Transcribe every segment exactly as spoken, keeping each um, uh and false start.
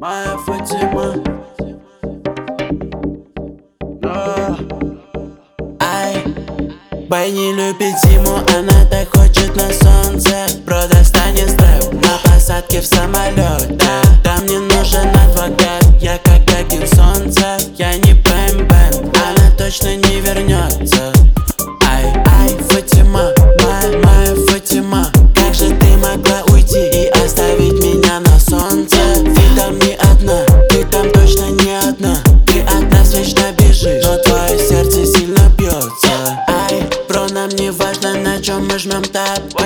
моя Фатима. Ай, Бай не любит зиму, она так хочет на солнце. Бро, достанет степ на посадке в самолете. Там не нужен адвокат, я как Гагин солнце. Я не бэм-бэм, она точно не вернется. Ай, ай, Фатима, моя, моя Фатима. Как же ты могла уйти и оставить меня на солнце? Ты там не одна, ты там точно не одна. Ты от нас вечно бежишь, но твое сердце сильно бьется. Ай, бро, нам не важно, на чем мы жмем тапку.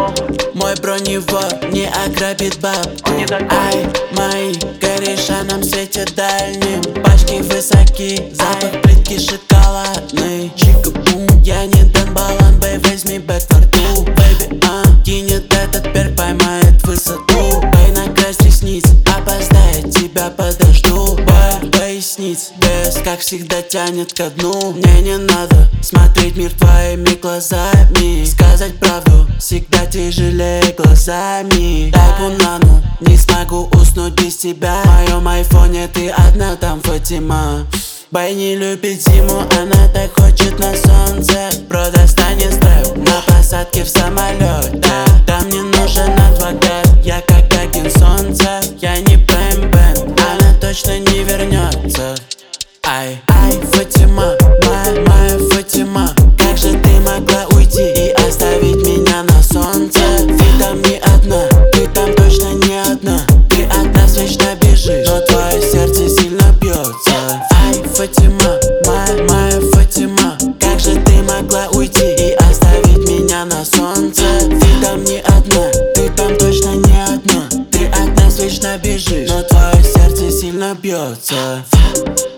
Мой бро не вор, не ограбит бабку. Ай, мои кореша нам светят дальним. Пачки высоки, запах плитки шоколадный. Чика-бум, я не Дан Балан, бэй, возьми бэк форту. Бэйби, а, кинет этот перк, поймает высоту. Бэй, накрась ресниц, опоздает, тебя подожду. Бэй, поясниц, без, как всегда тянет ко дну. Мне не надо смотреть мир твоими глазами. Сказать правду всегда тяжелее глазами. Дай банану, не смогу уснуть без тебя. В моем айфоне ты одна там, Фатима. Бай не любит зиму, она так хочет на солнце. Бро, достанет степ на посадке в самолете. Там не нужен адвокат, я как Гагин солнце. Я не бэм-бэм, она точно не вернется. Ай, ай, Фатима, моя, моя Фатима. Как же ты могла уйти и оставить меня на солнце? Ты там не одна, ты там точно не одна. Ты от нас вечно бежишь, но твое сердце сильно бьется. Ай, Фатима, моя, моя Фатима. Как же ты могла уйти и оставить меня на солнце? Ты там не одна, ты там точно не одна. Ты от нас вечно бежишь, но твое сердце сильно бьется.